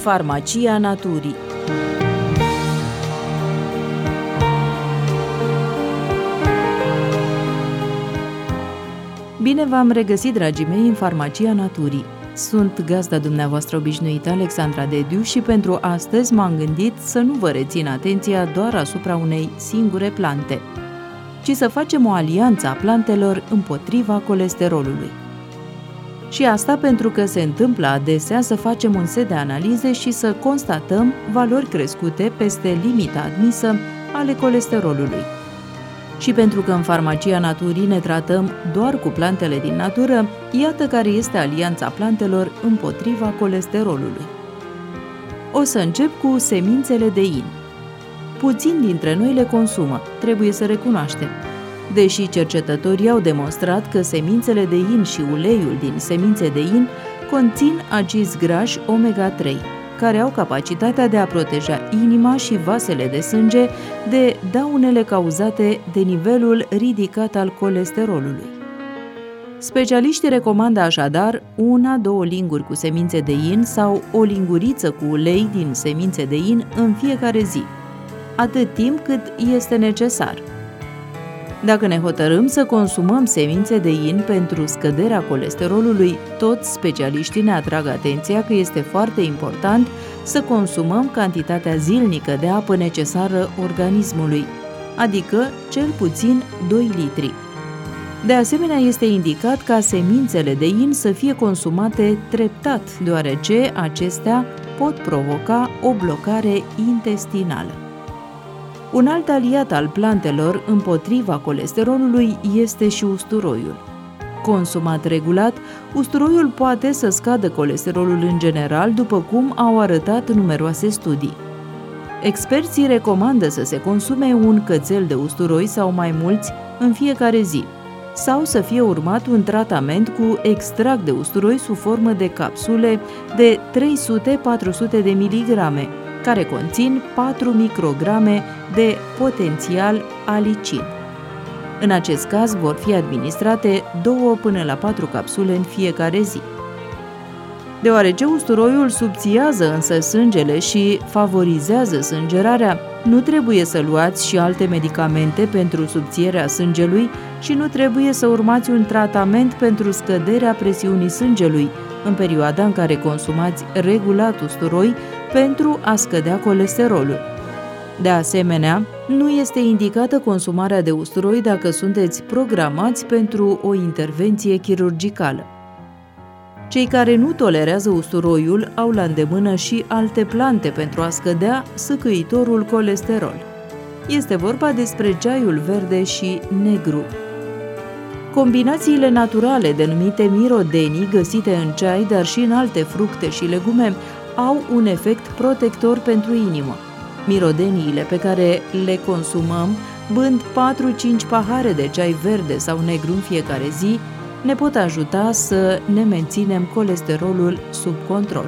Farmacia Naturii. Bine v-am regăsit, dragii mei, în Farmacia Naturii. Sunt gazda dumneavoastră obișnuită, Alexandra Dediu, și pentru astăzi m-am gândit să nu vă rețin atenția doar asupra unei singure plante, ci să facem o alianță a plantelor împotriva colesterolului. Și asta pentru că se întâmplă adesea să facem un set de analize și să constatăm valori crescute peste limita admisă ale colesterolului. Și pentru că în Farmacia Naturii ne tratăm doar cu plantele din natură, iată care este alianța plantelor împotriva colesterolului. O să încep cu semințele de in. Puțini dintre noi le consumă, trebuie să recunoaștem. Deși cercetătorii au demonstrat că semințele de in și uleiul din semințe de in conțin acizi grași omega-3, care au capacitatea de a proteja inima și vasele de sânge de daunele cauzate de nivelul ridicat al colesterolului. Specialiștii recomandă așadar 1-2 linguri cu semințe de in sau o linguriță cu ulei din semințe de in în fiecare zi, atât timp cât este necesar. Dacă ne hotărâm să consumăm semințe de in pentru scăderea colesterolului, toți specialiștii ne atrag atenția că este foarte important să consumăm cantitatea zilnică de apă necesară organismului, adică cel puțin 2 litri. De asemenea, este indicat ca semințele de in să fie consumate treptat, deoarece acestea pot provoca o blocare intestinală. Un alt aliat al plantelor împotriva colesterolului este și usturoiul. Consumat regulat, usturoiul poate să scadă colesterolul în general, după cum au arătat numeroase studii. Experții recomandă să se consume un cățel de usturoi sau mai mulți în fiecare zi, sau să fie urmat un tratament cu extract de usturoi sub formă de capsule de 300-400 de miligrame, care conțin 4 micrograme de potențial alicin. În acest caz vor fi administrate 2 până la 4 capsule în fiecare zi. Deoarece usturoiul subțiază însă sângele și favorizează sângerarea, nu trebuie să luați și alte medicamente pentru subțierea sângelui și nu trebuie să urmați un tratament pentru scăderea presiunii sângelui în perioada în care consumați regulat usturoi pentru a scădea colesterolul. De asemenea, nu este indicată consumarea de usturoi dacă sunteți programați pentru o intervenție chirurgicală. Cei care nu tolerează usturoiul au la îndemână și alte plante pentru a scădea sâcâitorul colesterol. Este vorba despre ceaiul verde și negru. Combinațiile naturale denumite mirodenii găsite în ceai, dar și în alte fructe și legume, au un efect protector pentru inimă. Mirodeniile pe care le consumăm, bând 4-5 pahare de ceai verde sau negru în fiecare zi, ne pot ajuta să ne menținem colesterolul sub control.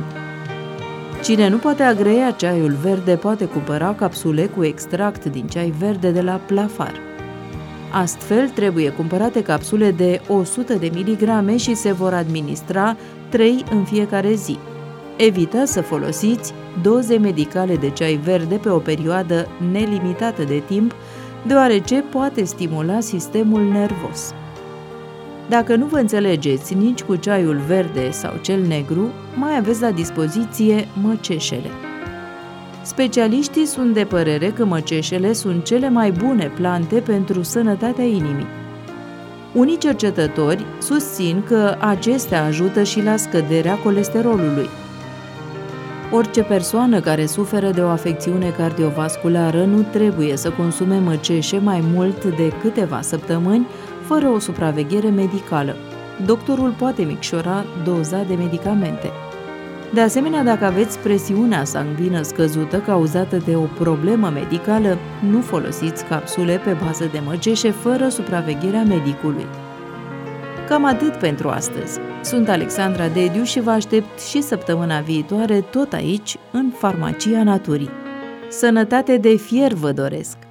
Cine nu poate agrea ceaiul verde poate cumpăra capsule cu extract din ceai verde de la Plafar. Astfel, trebuie cumpărate capsule de 100 de miligrame și se vor administra 3 în fiecare zi. Evitați să folosiți doze medicale de ceai verde pe o perioadă nelimitată de timp, deoarece poate stimula sistemul nervos. Dacă nu vă înțelegeți nici cu ceaiul verde sau cel negru, mai aveți la dispoziție măceșele. Specialiștii sunt de părere că măceșele sunt cele mai bune plante pentru sănătatea inimii. Unii cercetători susțin că acestea ajută și la scăderea colesterolului. Orice persoană care suferă de o afecțiune cardiovasculară nu trebuie să consume măceșe mai mult de câteva săptămâni fără o supraveghere medicală. Doctorul poate micșora doza de medicamente. De asemenea, dacă aveți presiunea sanguină scăzută cauzată de o problemă medicală, nu folosiți capsule pe bază de măceșe fără supravegherea medicului. Cam atât pentru astăzi. Sunt Alexandra Dediu și vă aștept și săptămâna viitoare tot aici, în Farmacia Naturii. Sănătate de fier vă doresc!